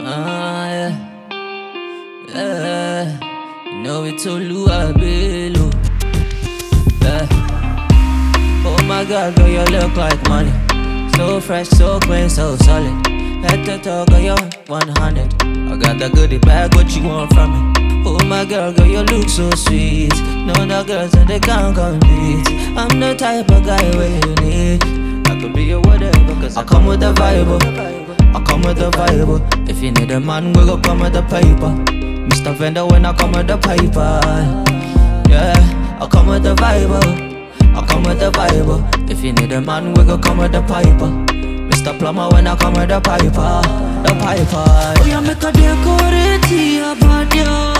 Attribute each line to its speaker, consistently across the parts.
Speaker 1: Yeah, yeah. You know it's Oluwa Bello. Yeah. Oh my God, girl, you look like money. So fresh, so clean, so solid. Head to toe, girl, you're 100. I got that goodie bag, what you want from me? Oh my girl, you look so sweet. No, the girls that they can't compete. I'm the type of guy where you need. I could be your whatever, cause I come with the vibe. I come with the vibe. If you need a man, we gon' come with the paper. Mr. Vendor when I come with the paper. Yeah, I come with the vibe. I come with the vibe. If you need a man, we gon' come with the paper. Mr. Plumber when I come with the piper. The piper.
Speaker 2: Oh, you make a decorate your body.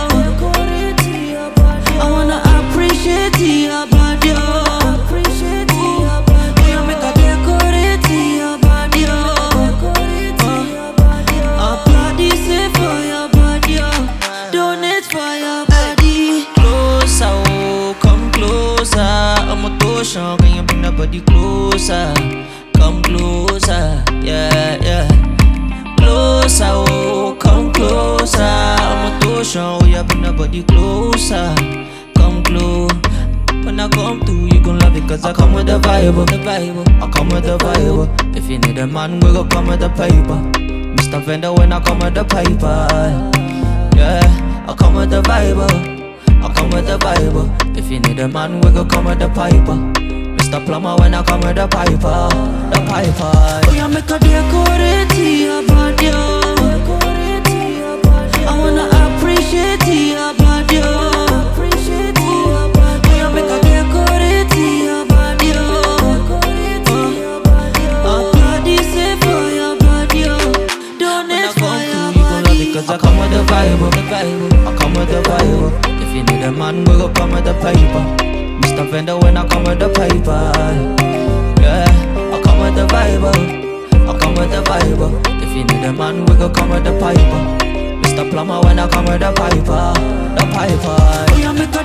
Speaker 2: I wanna appreciate your body. Oh, you make a decorate your body. Applaud this for your body. Donate for your body.
Speaker 1: Closer, oh, come closer. I'm a potion, can you bring the body closer? Come closer, yeah, yeah. Closer, oh, come closer. I'm a potion, oh, yeah, bring the body closer. Come close. When I come through, you gon' love it, cause I come with the vibe, I come with the vibe. If you need a man, we gon' come with the paper. Mr. Vendor when I come with the paper. Yeah, I come with the vibe. I come with the vibe. If you need a man, we gon' come with the piper. Mr. Plumber when I come with the piper. The piper.
Speaker 2: Oh, you make a decorate your body. I wanna appreciate your body. Oh, you make a decorate your body. Applaud this for your body. Donate for your body.
Speaker 1: Cause I come with the vibe, I come with the vibe. If you need a man, we gon' come with the paper. Mr. Vendor when I come with the paper. Yeah, I come with the vibe, I come with the vibe. If you need a man, we gon' come with the piper. Mr. Plumber when I come with the piper. The piper.
Speaker 2: Oh, you make a